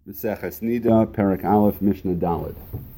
Maseches Nida, Perek Aleph, Mishnah Daled.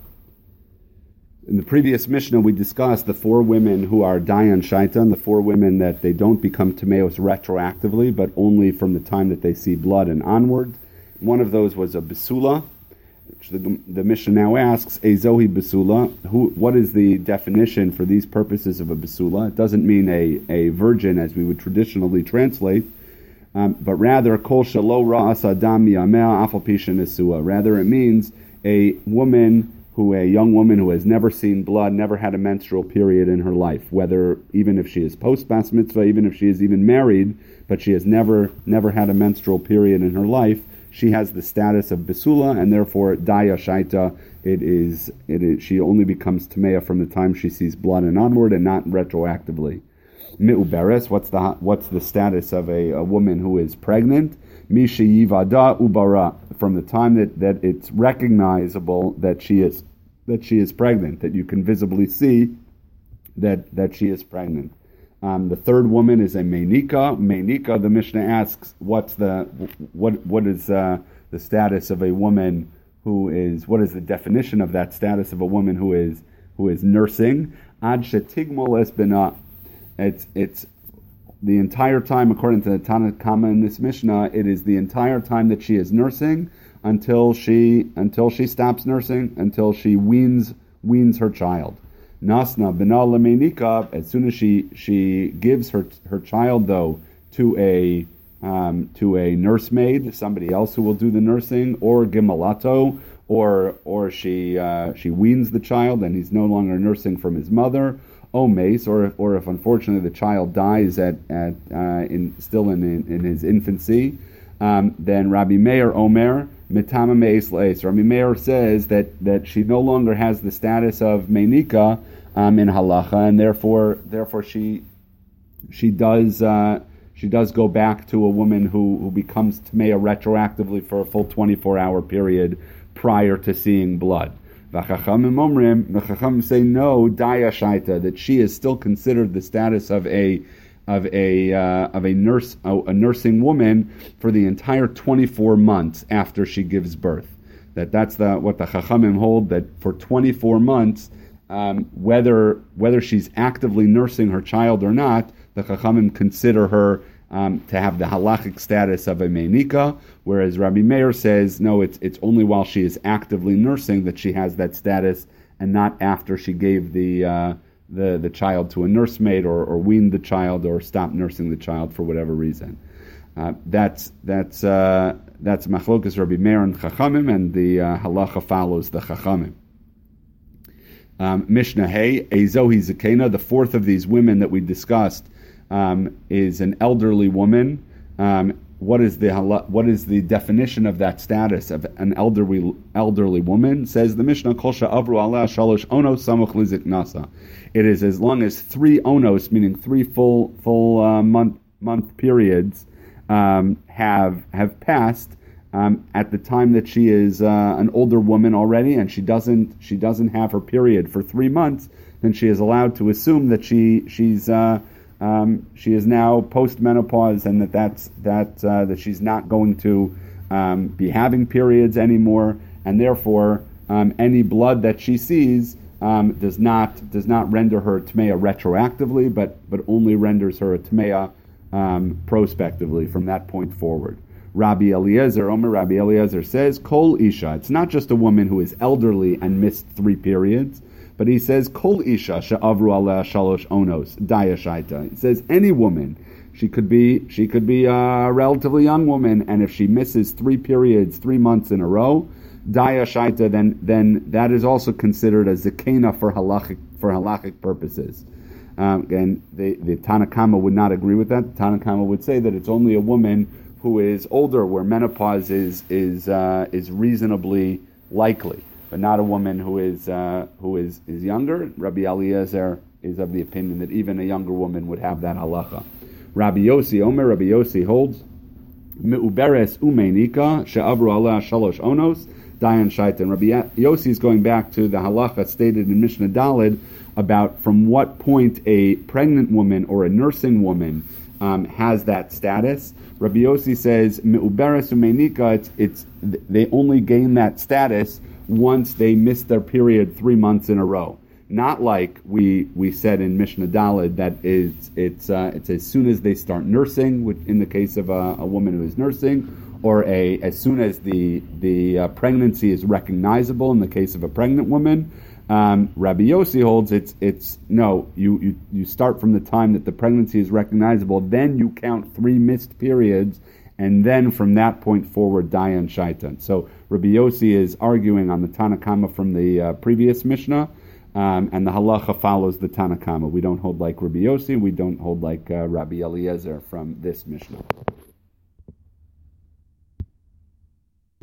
In the previous Mishnah, we discussed the four women who are Dayan Shaitan, the four women that they don't become Tameos retroactively, but only from the time that they see blood and onward. One of those was a Basula, which the Mishnah now asks, Ezohi Basula, what is the definition for these purposes of a Basula? It doesn't mean a virgin as we would traditionally translate, but rather kol shelo ra'as adam yameh afal pi shenesua. Rather, it means a young woman who has never seen blood, never had a menstrual period in her life. Whether even if she is post bas mitzvah, even if she is even married, but she has never had a menstrual period in her life, she has the status of besula, and therefore daya shaita. She only becomes tameya from the time she sees blood and onward, and not retroactively. Mi'uberes, what's the status of a woman who is pregnant? Mishi yivada ubara, from the time that it's recognizable that she is pregnant, that you can visibly see that she is pregnant. The third woman is a meinika. Meinika, the Mishnah asks, what is the status of a woman what is the definition of that status of a woman who is nursing? Ad shetigmol es bena. It's the entire time, according to the Tanna Kama in this Mishnah, it is the entire time that she is nursing until she stops nursing, until she weans her child. Nasna bena lemeinika, as soon as she gives her child though to a nursemaid, somebody else who will do the nursing, or gimalato, or she weans the child and he's no longer nursing from his mother. Mace, or if unfortunately the child dies still in his infancy, then Rabbi Meir Omer mitama meis leis. Rabbi Meir says that she no longer has the status of meinika in halacha, and therefore she does go back to a woman who becomes tameya retroactively for a full 24-hour period prior to seeing blood. The Chachamim say no, daya shaita, that she is still considered the status of a nursing woman for the entire 24 months after she gives birth. That's what the Chachamim hold, that for 24 months, whether she's actively nursing her child or not, the Chachamim consider her to have the halachic status of a meinika, whereas Rabbi Meir says, no, it's only while she is actively nursing that she has that status, and not after she gave the child to a nursemaid or weaned the child or stopped nursing the child for whatever reason. That's machlokas Rabbi Meir and Chachamim, and the halacha follows the Chachamim. Mishnah Hey, Ezohi Zakena, the fourth of these women that we discussed, is an elderly woman. What is the definition of that status of an elderly woman? Says the Mishnah, Kol she'avru aleh shalosh onos samuch liziknasa. It is as long as 3 onos, meaning 3 full month periods, have passed at the time that she is an older woman already, and she doesn't have her period for 3 months. Then she is allowed to assume that she is now post-menopause, and that she's not going to be having periods anymore, and therefore any blood that she sees does not render her a tameya retroactively, but only renders her a tameya prospectively from that point forward. Rabbi Eliezer says, Kol Isha. It's not just a woman who is elderly and missed 3 periods. But he says, Kol Isha she'avru aleh shalosh onos daya shaita. He says any woman, she could be a relatively young woman, and if she misses 3 periods 3 months in a row, daya shaita, then that is also considered a zakena for halachic purposes. And the Tanna Kama would not agree with that. The Tanna Kama would say that it's only a woman who is older, where menopause is reasonably likely, but not a woman who is younger. Rabbi Eliezer is of the opinion that even a younger woman would have that halacha. Rabbi Yossi holds Mi'uberes umeinika she'avru aleh shalosh onos dayan shaitan. Rabbi Yossi is going back to the halacha stated in Mishnah Daled about from what point a pregnant woman or a nursing woman has that status. Rabbi Yossi says me'uberes u'meinika. They only gain that status once they miss their period 3 months in a row. Not like we said in Mishnah Daled that it's as soon as they start nursing, which in the case of a woman who is nursing, or as soon as the pregnancy is recognizable in the case of a pregnant woman. Rabbi Yossi holds you start from the time that the pregnancy is recognizable, then you count 3 missed periods, and then from that point forward, Dayan Shaitan. So Rabbi Yossi is arguing on the Tanakama from the previous Mishnah, and the halacha follows the Tanakama. We don't hold like Rabbi Yossi, we don't hold like Rabbi Eliezer from this Mishnah.